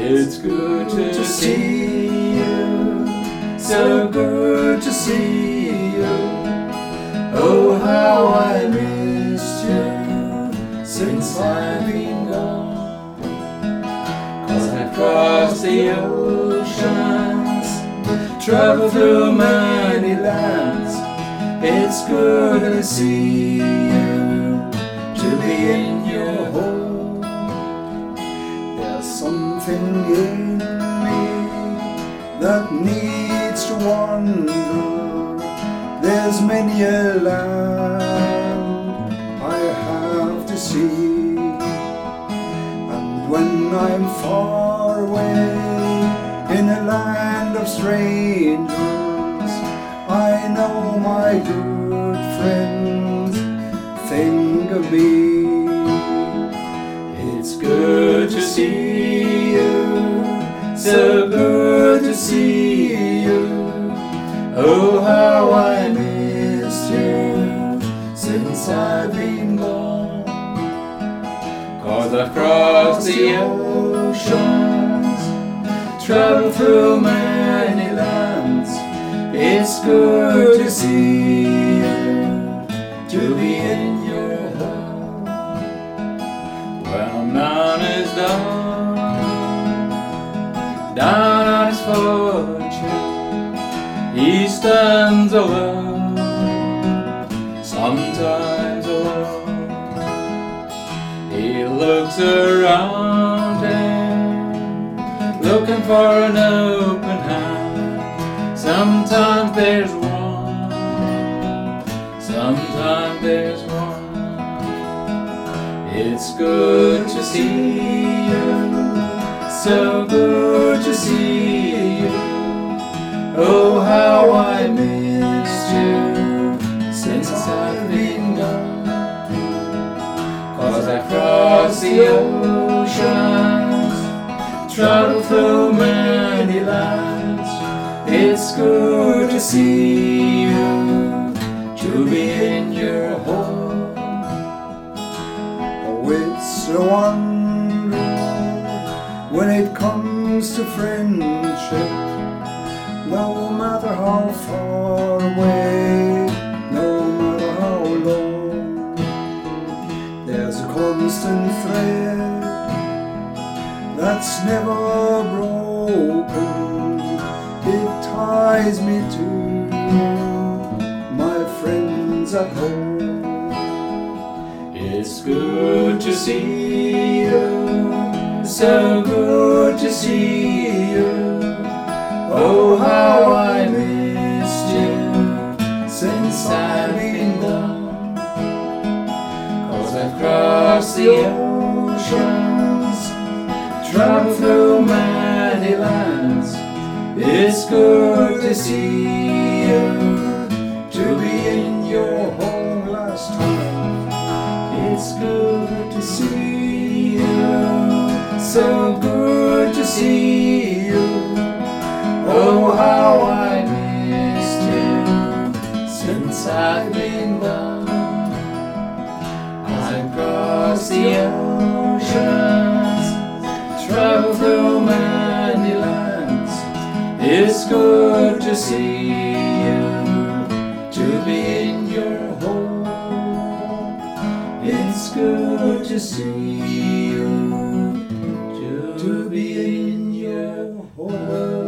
It's good to see you, so good to see you. Oh, how I missed you since I've been gone. 'Cause I've crossed the oceans, traveled through many lands. It's good to see you, to be in your home. There's something in me that needs to wander. There's many a land I have to see, and when I'm far away in a land of strangers, I know my good friends think of me. It's good to see you, so good to see you. Oh, how I missed you since I've been gone. 'Cause I've crossed the oceans, traveled through many lands. It's good to see you, to be in your home. When a man is down on his fortune, he stands alone, sometimes alone. He looks around him, looking for an open hand. Sometimes there's one, sometimes there's one. It's good to see you, so good to see you. Oh, how I missed you since I've been gone. 'Cause I crossed the oceans, traveled through many lands. It's good to see you, to be in your home. Oh, it's a wonder when it comes to friendship. No matter how far away, no matter how long, there's a constant thread that's never broken. It ties me to my friends at home. It's good to see you, so good to see you. Oh, how I missed you since I've been gone. 'Cause I've crossed the oceans, traveled through many lands. It's good to see you, to be in your home last time. It's good to see you, so good to see you. Oh, how I missed you since I've been gone. I've crossed the oceans, traveled through many lands. It's good to see you, to be in your home. It's good to see you, to be in your home.